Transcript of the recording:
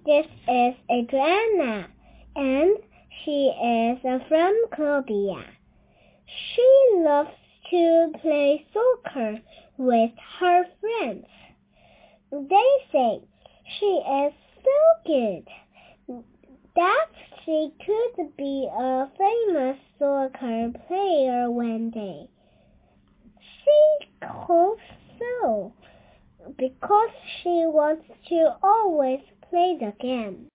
This is Adriana, and she is from Colombia. She loves to play soccer with her friends. They say she is so good that she could be a famous soccer player one day. She hopes so, because she wants to always play the game.